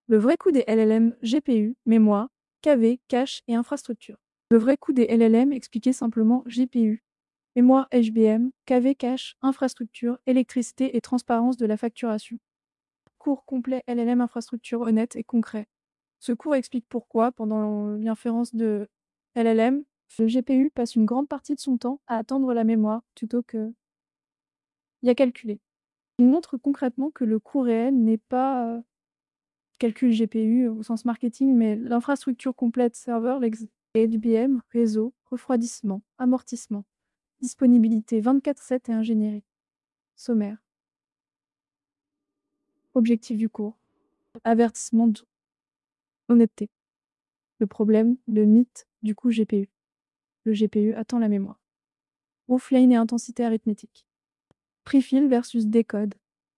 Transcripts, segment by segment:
Le vrai coût des LLM, GPU, mémoire, KV, cache et infrastructure. Le vrai coût des LLM expliqué simplement GPU, mémoire HBM, KV, cache, infrastructure, électricité et transparence de la facturation. Cours complet LLM infrastructure honnête et concret. Ce cours explique pourquoi, pendant l'inférence de LLM, le GPU passe une grande partie de son temps à attendre la mémoire plutôt que à calculer. Il montre concrètement que le coût réel n'est pas calcul GPU au sens marketing, mais l'infrastructure complète serveur, HBM, réseau, refroidissement, amortissement, disponibilité 24/7 et ingénierie. Sommaire. Objectif du cours. Avertissement d'honnêteté. Le problème, le mythe du coût GPU. Le GPU attend la mémoire. Offline et intensité arithmétique. Prefill versus décode.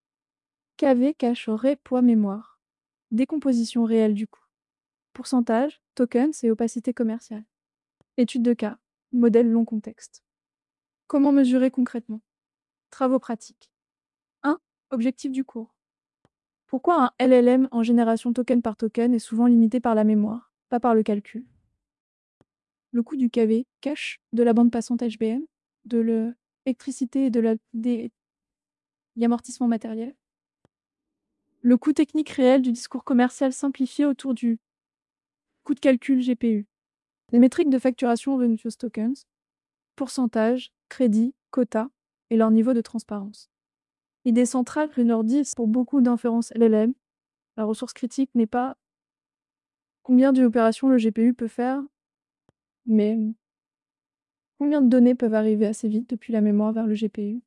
KV cache poids mémoire. Décomposition réelle du coût. Pourcentage, tokens et opacité commerciale. Étude de cas. Modèle long contexte. Comment mesurer concrètement? Travaux pratiques. 1. Objectif du cours. Pourquoi un LLM en génération token par token est souvent limité par la mémoire, pas par le calcul? Le coût du KV, cache, de la bande passante HBM, de l'électricité et des amortissements matériels. Le coût technique réel du discours commercial simplifié autour du coût de calcul GPU. Les métriques de facturation Revenue Tokens, pourcentage, crédit, quota et leur niveau de transparence. L'idée centrale que leur dit pour beaucoup d'inférences LLM, la ressource critique n'est pas combien d'opérations le GPU peut faire, mais combien de données peuvent arriver assez vite depuis la mémoire vers le GPU.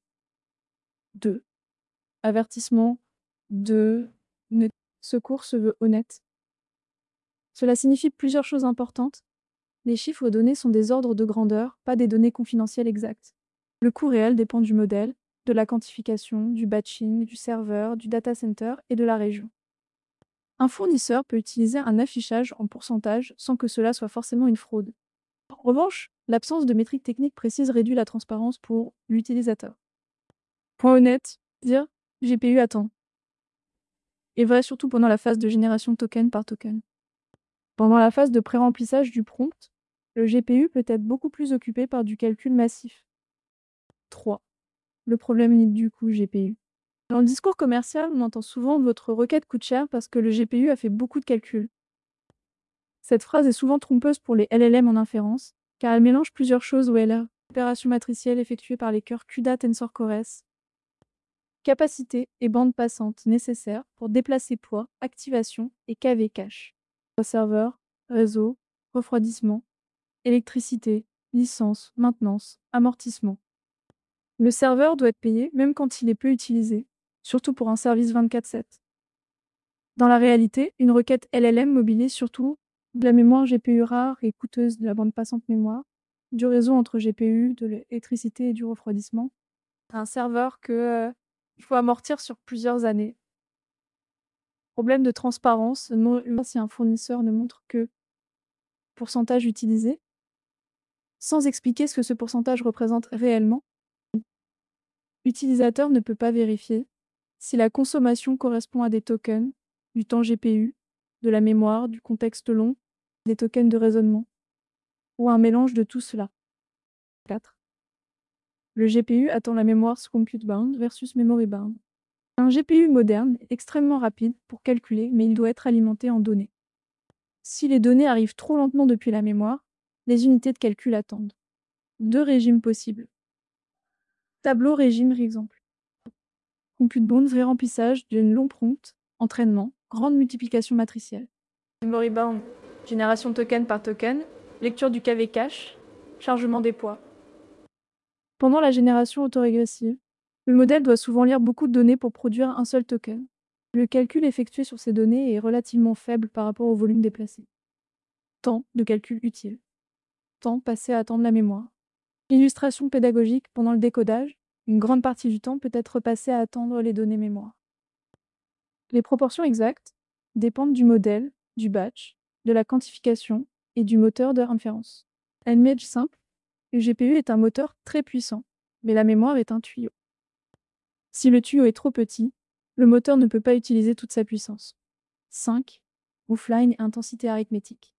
2. Avertissement de ce cours se veut honnête. Cela signifie plusieurs choses importantes. Les chiffres donnés sont des ordres de grandeur, pas des données confidentielles exactes. Le coût réel dépend du modèle, de la quantification, du batching, du serveur, du data center et de la région. Un fournisseur peut utiliser un affichage en pourcentage sans que cela soit forcément une fraude. En revanche, l'absence de métriques techniques précises réduit la transparence pour l'utilisateur. Point honnête, dire GPU attend est vrai surtout pendant la phase de génération token par token. Pendant la phase de pré-remplissage du prompt, le GPU peut être beaucoup plus occupé par du calcul massif. 3. Le problème du coût GPU. Dans le discours commercial, on entend souvent votre requête coûte cher parce que le GPU a fait beaucoup de calculs. Cette phrase est souvent trompeuse pour les LLM en inférence, car elle mélange plusieurs choses au LR. Opération matricielle effectuée par les cœurs CUDA Tensor Cores. Capacité et bande passante nécessaires pour déplacer poids, activation et KV cache. Serveur, réseau, refroidissement, électricité, licence, maintenance, amortissement. Le serveur doit être payé même quand il est peu utilisé, surtout pour un service 24/7. Dans la réalité, une requête LLM mobilise surtout de la mémoire GPU rare et coûteuse de la bande passante mémoire, du réseau entre GPU, de l'électricité et du refroidissement, un serveur il faut amortir sur plusieurs années. Problème de transparence, si un fournisseur ne montre que pourcentage utilisé, sans expliquer ce que ce pourcentage représente réellement, l'utilisateur ne peut pas vérifier si la consommation correspond à des tokens, du temps GPU, de la mémoire, du contexte long, des tokens de raisonnement, ou un mélange de tout cela. 4. Le GPU attend la mémoire compute bound versus memory bound. Un GPU moderne est extrêmement rapide pour calculer, mais il doit être alimenté en données. Si les données arrivent trop lentement depuis la mémoire, les unités de calcul attendent. 2 régimes possibles. Tableau régime exemple. Compute bound, vrai remplissage d'une long prompt, entraînement, grande multiplication matricielle. Memory bound, génération token par token, lecture du KV cache, chargement des poids. Pendant la génération autorégressive, le modèle doit souvent lire beaucoup de données pour produire un seul token. Le calcul effectué sur ces données est relativement faible par rapport au volume déplacé. Temps de calcul utile. Temps passé à attendre la mémoire. Illustration pédagogique pendant le décodage, une grande partie du temps peut être passée à attendre les données mémoire. Les proportions exactes dépendent du modèle, du batch, de la quantification et du moteur de référence. Un image simple, le GPU est un moteur très puissant, mais la mémoire est un tuyau. Si le tuyau est trop petit, le moteur ne peut pas utiliser toute sa puissance. 5. offline et intensité arithmétique.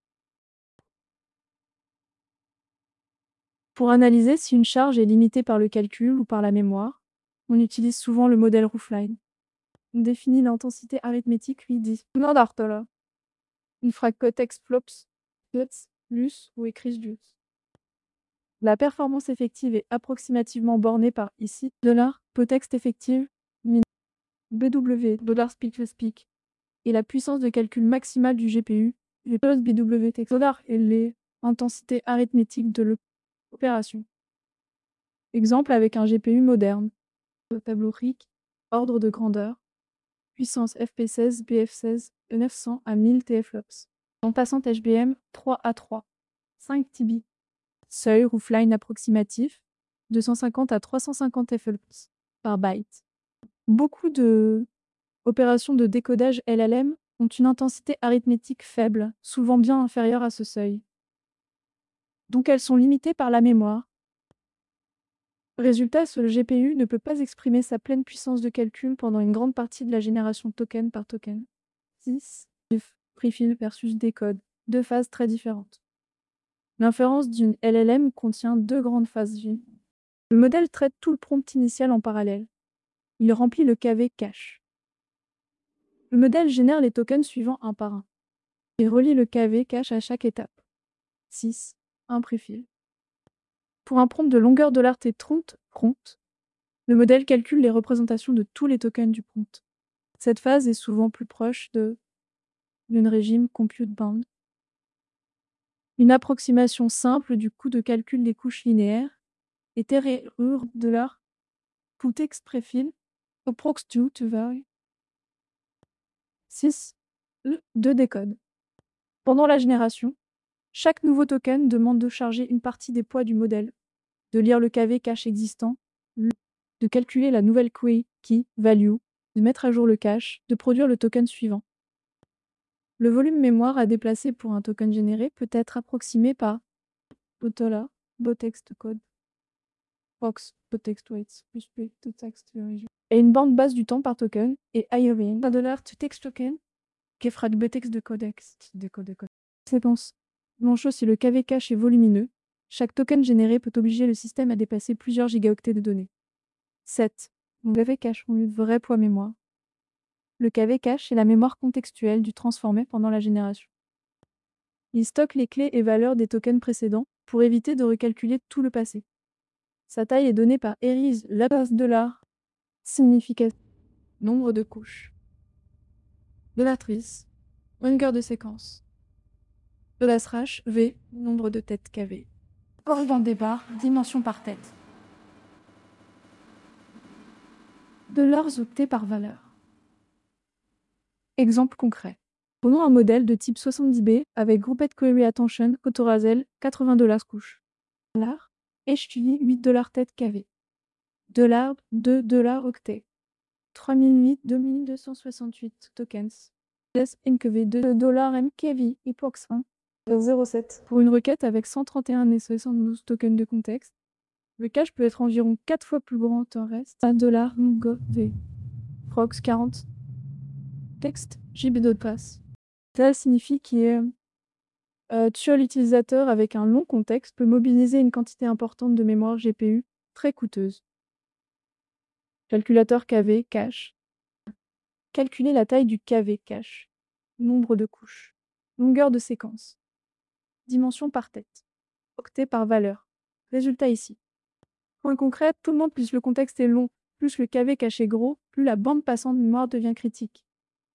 Pour analyser si une charge est limitée par le calcul ou par la mémoire, on utilise souvent le modèle offline. On définit l'intensité arithmétique, lui dit infracotex flops, lus ou écrit lus. La performance effective est approximativement bornée par ici $potexte effective BW $speak et la puissance de calcul maximale du GPU BW text et les intensités arithmétiques de l'opération. Exemple avec un GPU moderne. Tableau RIC, ordre de grandeur, puissance FP16 BF16 de 900 à 1000 TFLOPS. En passant HBM 3A3, 5 TB. Seuil roofline approximatif, 250 à 350 FLOPS par byte. Beaucoup de opérations de décodage LLM ont une intensité arithmétique faible, souvent bien inférieure à ce seuil. Donc elles sont limitées par la mémoire. Résultat, le GPU ne peut pas exprimer sa pleine puissance de calcul pendant une grande partie de la génération token par token. 6. Prefill versus décode, deux phases très différentes. L'inférence d'une LLM contient deux grandes phases. Le modèle traite tout le prompt initial en parallèle. Il remplit le KV cache. Le modèle génère les tokens suivants un par un. Il relie le KV cache à chaque étape. 6. Un prefill. Pour un prompt de longueur $T30 prompt, le modèle calcule les représentations de tous les tokens du prompt. Cette phase est souvent plus proche d'une régime compute bound. Une approximation simple du coût de calcul des couches linéaires est de leur PuText prefill approx 2 to vary. 6. De décode. Pendant la génération, chaque nouveau token demande de charger une partie des poids du modèle, de lire le KV cache existant, de calculer la nouvelle key value, de mettre à jour le cache, de produire le token suivant. Le volume mémoire à déplacer pour un token généré peut être approximé par Botola, Botext code, Box, Botext weights, to text et une bande basse du temps par token, et IOVN, $to text token, qui fera du Botext de codex. Séquence. Chose si le KV cache est volumineux, chaque token généré peut obliger le système à dépasser plusieurs gigaoctets de données. 7. Le KV cache ont eu de vrai poids mémoire. Le KV cache est la mémoire contextuelle du transformé pendant la génération. Il stocke les clés et valeurs des tokens précédents pour éviter de recalculer tout le passé. Sa taille est donnée par Eris $, signification, nombre de couches. $trice, longueur de séquence. $slash V, nombre de têtes KV. Ordre des barres, dimension par tête. $octets par valeur. Exemple concret. Prenons un modèle de type 70B avec Grouped Query Attention Cotorazel $80 couche. HTV $8 tête KV. $2 octet. 3008 2268 tokens. NKV $2 MKV Epox 1 0,7. Pour une requête avec 131 et 72 tokens de contexte, le cache peut être environ 4 fois plus grand en reste. $, MGV. Prox 40. Texte, JB de passe. Ça signifie que tuer l'utilisateur avec un long contexte peut mobiliser une quantité importante de mémoire GPU, très coûteuse. Calculateur KV, cache. Calculer la taille du KV, cache. Nombre de couches. Longueur de séquence. Dimension par tête. Octet par valeur. Résultat ici. Point concret, tout le monde plus le contexte est long, plus le KV cache est gros, plus la bande passante de mémoire devient critique.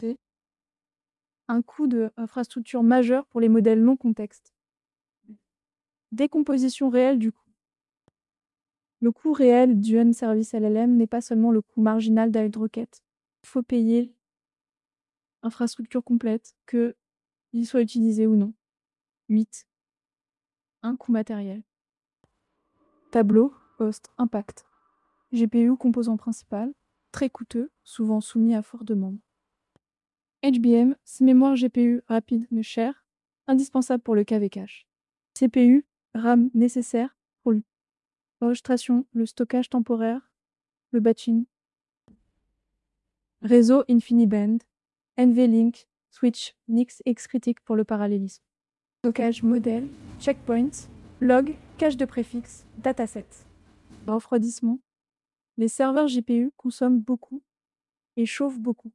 Un coût d'infrastructure majeur pour les modèles non contexte. Décomposition réelle du coût. Le coût réel du N-Service LLM n'est pas seulement le coût marginal d'Hydrocket. Il faut payer infrastructure complète, que il soit utilisé ou non. 8. Un coût matériel. Tableau, poste, impact. GPU composant principal, très coûteux, souvent soumis à forte demande. HBM, c'est mémoire GPU rapide mais cher, indispensable pour le KV cache. CPU, RAM nécessaire pour l'enregistration, le stockage temporaire, le batching. Réseau InfiniBand, NVLink, switch, Nix, X critique pour le parallélisme. Stockage, modèle, checkpoints, log, cache de préfixe, dataset. Refroidissement. Les serveurs GPU consomment beaucoup et chauffent beaucoup.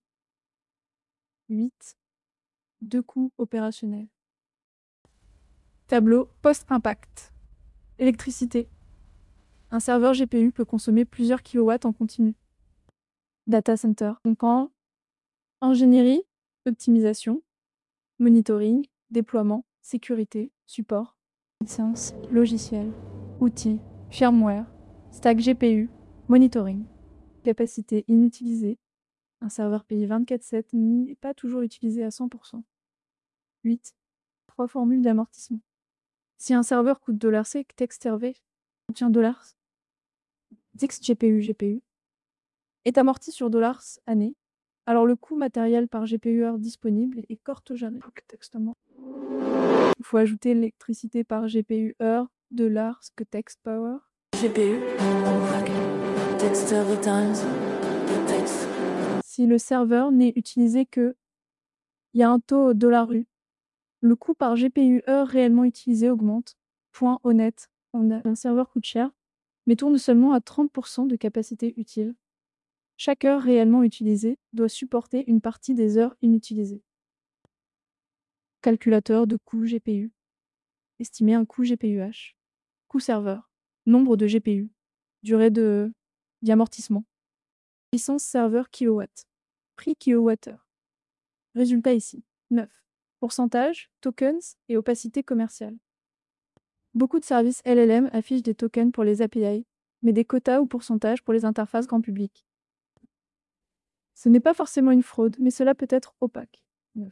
8. Deux coûts opérationnels. Tableau post-impact. Électricité. Un serveur GPU peut consommer plusieurs kilowatts en continu. Data center. Donc en ingénierie, optimisation, monitoring, déploiement, sécurité, support, licence, logiciel, outils, firmware, stack GPU, monitoring. Capacité inutilisée. Un serveur payé 24/7 n'est pas toujours utilisé à 100%. 8. 3 formules d'amortissement. Si un serveur coûte $C, TextRV contient $, Dix GPU est amorti sur $ année, alors le coût matériel par GPU heure disponible est cortogéné. Textement. Il faut ajouter l'électricité par GPU heure, $, que text power. GPU, text server times, text. Si le serveur n'est utilisé que, il y a un taux $U. Le coût par GPU heure réellement utilisé augmente. Point honnête, un serveur coûte cher, mais tourne seulement à 30% de capacité utile. Chaque heure réellement utilisée doit supporter une partie des heures inutilisées. Calculateur de coût GPU. Estimer un coût GPUH. Coût serveur. Nombre de GPU. Durée d'amortissement. Licence serveur kilowatt. Prix kilowattheure. Résultat ici. 9. Pourcentage, tokens et opacité commerciale. Beaucoup de services LLM affichent des tokens pour les API, mais des quotas ou pourcentages pour les interfaces grand public. Ce n'est pas forcément une fraude, mais cela peut être opaque. 9.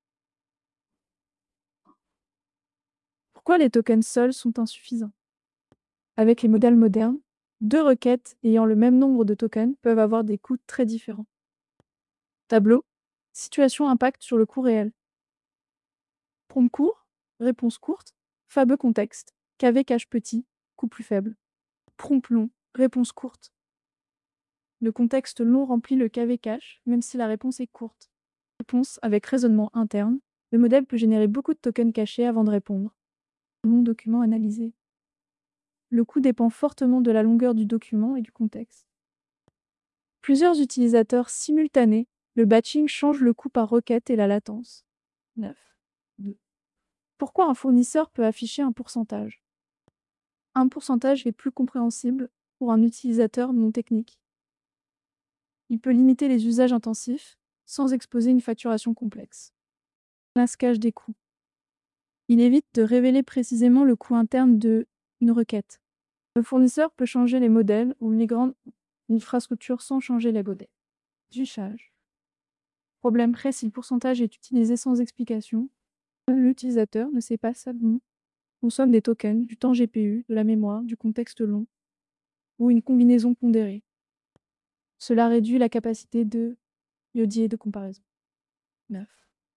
Pourquoi les tokens seuls sont insuffisants? Avec les modèles modernes, 2 requêtes ayant le même nombre de tokens peuvent avoir des coûts très différents. Tableau. Situation impact sur le coût réel. Prompt court, réponse courte, fabeux contexte, KV cache petit, coût plus faible. Prompt long, réponse courte. Le contexte long remplit le KV cache, même si la réponse est courte. Réponse avec raisonnement interne, le modèle peut générer beaucoup de tokens cachés avant de répondre. Long document analysé. Le coût dépend fortement de la longueur du document et du contexte. Plusieurs utilisateurs simultanés, le batching change le coût par requête et la latence. 9. 2. Pourquoi un fournisseur peut afficher un pourcentage? Un pourcentage est plus compréhensible pour un utilisateur non technique. Il peut limiter les usages intensifs sans exposer une facturation complexe. Masquage des coûts. Il évite de révéler précisément le coût interne d'une requête. Le fournisseur peut changer les modèles ou les grandes infrastructures sans changer les modèles. Juchage. Problème près si le pourcentage est utilisé sans explication. L'utilisateur ne sait pas seulement consomme des tokens, du temps GPU, de la mémoire, du contexte long, ou une combinaison pondérée. Cela réduit la capacité de Yodier de comparaison. 9.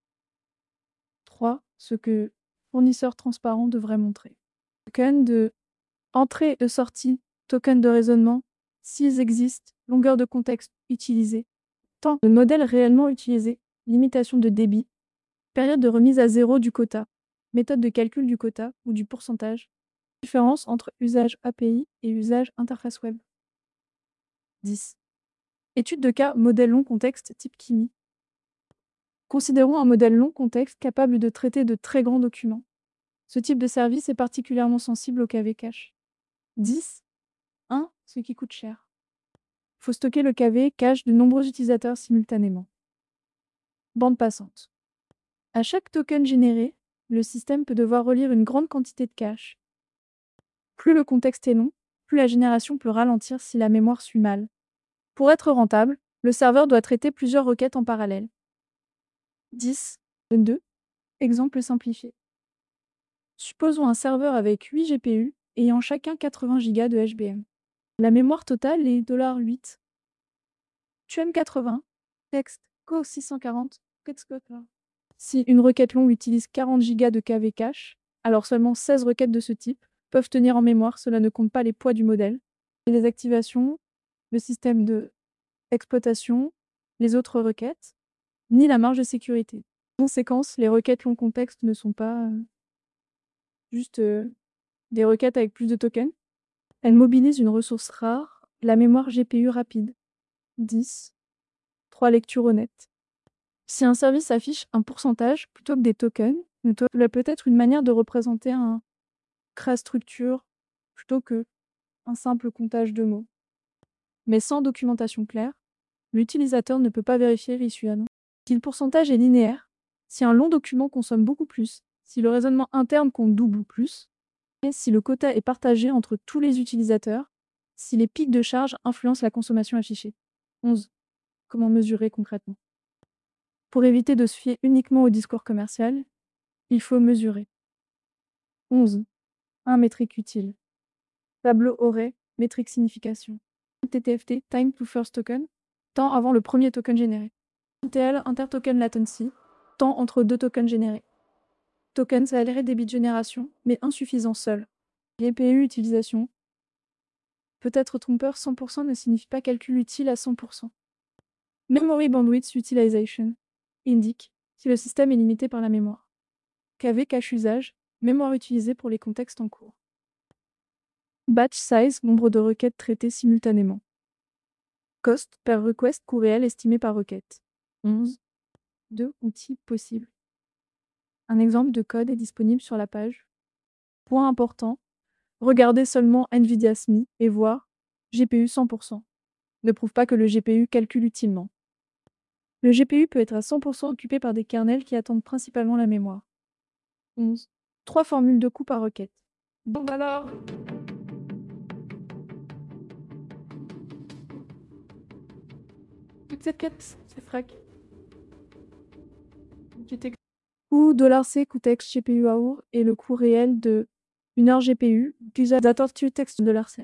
3. Ce que fournisseur transparent devrait montrer. Token de entrée et sortie, token de raisonnement, s'ils existent, longueur de contexte utilisée, temps de modèle réellement utilisé, limitation de débit, période de remise à zéro du quota, méthode de calcul du quota ou du pourcentage, différence entre usage API et usage interface web. 10. Étude de cas modèle long contexte type Kimi. Considérons un modèle long contexte capable de traiter de très grands documents. Ce type de service est particulièrement sensible au KV cache. 10. 1. Ce qui coûte cher. Il faut stocker le KV cache de nombreux utilisateurs simultanément. Bande passante. À chaque token généré, le système peut devoir relire une grande quantité de cache. Plus le contexte est long, plus la génération peut ralentir si la mémoire suit mal. Pour être rentable, le serveur doit traiter plusieurs requêtes en parallèle. 10. 2. Exemple simplifié. Supposons un serveur avec 8 GPU ayant chacun 80 Go de HBM. La mémoire totale est $8. TUM80, texte, Co 640, Si une requête longue utilise 40 Go de KV cache, alors seulement 16 requêtes de ce type peuvent tenir en mémoire, cela ne compte pas les poids du modèle, les activations, le système d'exploitation, les autres requêtes, ni la marge de sécurité. Conséquence, les requêtes long contexte ne sont pas juste des requêtes avec plus de tokens. Elles mobilisent une ressource rare, la mémoire GPU rapide. 10. 3 lectures honnêtes. Si un service affiche un pourcentage plutôt que des tokens, cela peut être une manière de représenter un structure plutôt que un simple comptage de mots. Mais sans documentation claire, l'utilisateur ne peut pas vérifier l'issue annonce. Si le pourcentage est linéaire, si un long document consomme beaucoup plus, si le raisonnement interne compte double ou plus, et si le quota est partagé entre tous les utilisateurs, si les pics de charge influencent la consommation affichée. 11. Comment mesurer concrètement? Pour éviter de se fier uniquement au discours commercial, il faut mesurer. 11. Un métrique utile. Tableau Array, métrique signification. TTFT, time to first token, temps avant le premier token généré. ITL, intertoken latency, temps entre deux tokens générés. Token accéléré débit de génération, mais insuffisant seul. GPU utilisation. Peut-être trompeur, 100% ne signifie pas calcul utile à 100%. Memory bandwidth utilization indique si le système est limité par la mémoire. KV cache usage, mémoire utilisée pour les contextes en cours. Batch size, nombre de requêtes traitées simultanément. Cost per request, coût réel estimé par requête. 11. 2 outils possibles. Un exemple de code est disponible sur la page. Point important, regardez seulement NVIDIA SMI et voir GPU 100%. Ne prouve pas que le GPU calcule utilement. Le GPU peut être à 100% occupé par des kernels qui attendent principalement la mémoire. 11. 3 formules de coût par requête. Bon alors, toute cette quête, c'est frac. Coût $C coût-ex GPU hour et le coût réel de 1 heure GPU d'utilisateur texte $C.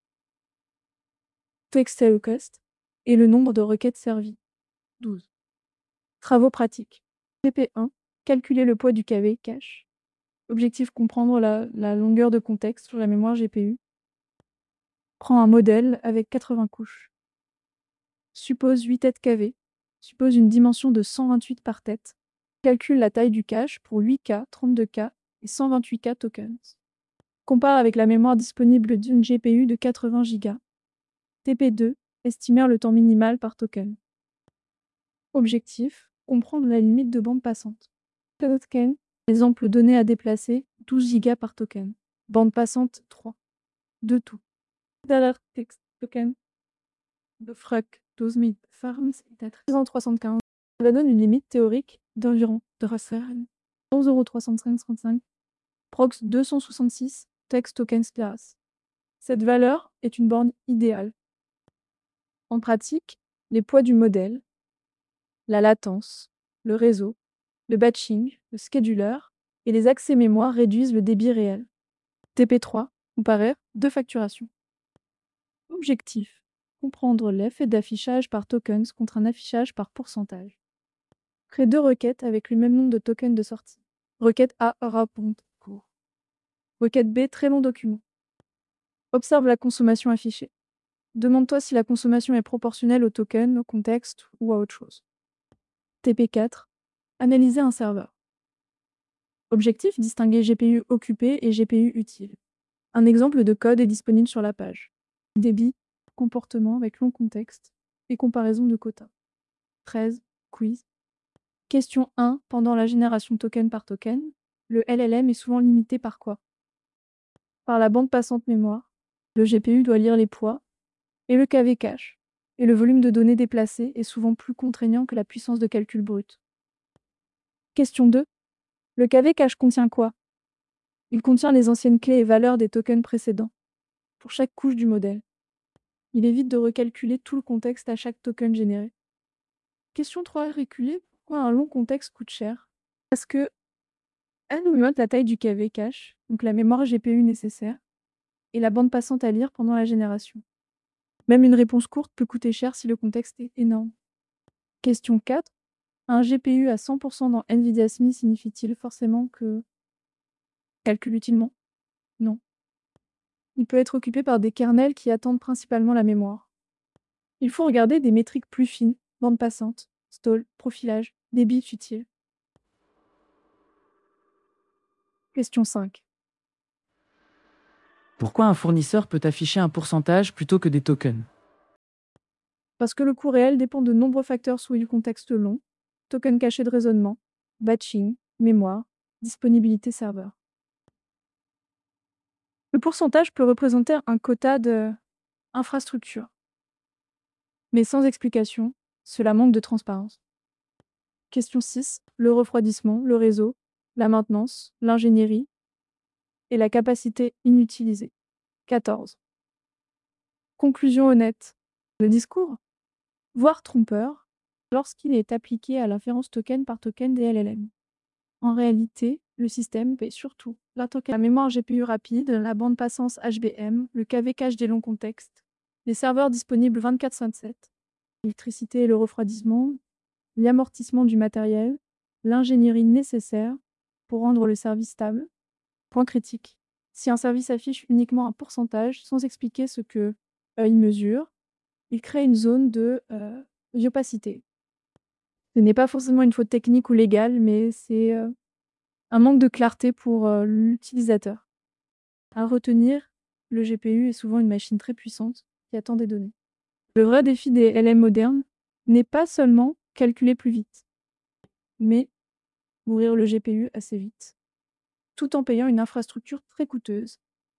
Textile cost et le nombre de requêtes servies. 12. Travaux pratiques. TP1. Calculer le poids du KV cache. Objectif comprendre la longueur de contexte sur la mémoire GPU. Prends un modèle avec 80 couches. Suppose 8 têtes KV. Suppose une dimension de 128 par tête. Calcule la taille du cache pour 8K, 32K et 128K tokens. Compare avec la mémoire disponible d'une GPU de 80 Go. TP2. Estimer le temps minimal par token. Objectif. Comprendre la limite de bande passante. Token. Exemple donné à déplacer, 12 Go par token. Bande passante, 3. De tout. Text token. De frac, 12 000 farms et 375. Cela donne une limite théorique d'environ 11,335. Prox 266, text tokens class. Cette valeur est une borne idéale. En pratique, les poids du modèle, la latence, le réseau, le batching, le scheduler et les accès mémoire réduisent le débit réel. TP3, comparer, de facturation. Objectif. Comprendre l'effet d'affichage par tokens contre un affichage par pourcentage. Crée 2 requêtes avec le même nombre de tokens de sortie. Requête A, répond court. Requête B, très long document. Observe la consommation affichée. Demande-toi si la consommation est proportionnelle au token, au contexte ou à autre chose. TP4. Analyser un serveur. Objectif, distinguer GPU occupé et GPU utile. Un exemple de code est disponible sur la page. Débit, comportement avec long contexte et comparaison de quotas. 13. Quiz. Question 1. Pendant la génération token par token, le LLM est souvent limité par quoi? Par la bande passante mémoire. Le GPU doit lire les poids et le KV cache. Et le volume de données déplacées est souvent plus contraignant que la puissance de calcul brute. Question 2. Le KV cache contient quoi? Il contient les anciennes clés et valeurs des tokens précédents, pour chaque couche du modèle. Il évite de recalculer tout le contexte à chaque token généré. Question 3. Reculer. Pourquoi un long contexte coûte cher? Parce que elle augmente la taille du KV cache, donc la mémoire GPU nécessaire, et la bande passante à lire pendant la génération. Même une réponse courte peut coûter cher si le contexte est énorme. Question 4. Un GPU à 100% dans NVIDIA SMI signifie-t-il forcément que calcule utilement? Non. Il peut être occupé par des kernels qui attendent principalement la mémoire. Il faut regarder des métriques plus fines, bande passante, stall, profilage, débit utile. Question 5. Pourquoi un fournisseur peut afficher un pourcentage plutôt que des tokens? Parce que le coût réel dépend de nombreux facteurs sous du contexte long, token caché de raisonnement, batching, mémoire, disponibilité serveur. Le pourcentage peut représenter un quota de infrastructure, mais sans explication, cela manque de transparence. Question 6. Le refroidissement, le réseau, la maintenance, l'ingénierie et la capacité inutilisée. 14. Conclusion honnête. Le discours, voire trompeur, lorsqu'il est appliqué à l'inférence token par token des LLM. En réalité, le système paie surtout la mémoire GPU rapide, la bande passance HBM, le KV cache des longs contextes, les serveurs disponibles 24/7, l'électricité et le refroidissement, l'amortissement du matériel, l'ingénierie nécessaire pour rendre le service stable. Point critique. Si un service affiche uniquement un pourcentage sans expliquer ce que il mesure, il crée une zone d'opacité. Ce n'est pas forcément une faute technique ou légale, mais c'est un manque de clarté pour l'utilisateur. À retenir, le GPU est souvent une machine très puissante qui attend des données. Le vrai défi des LM modernes n'est pas seulement calculer plus vite, mais mourir le GPU assez vite, tout en payant une infrastructure très coûteuse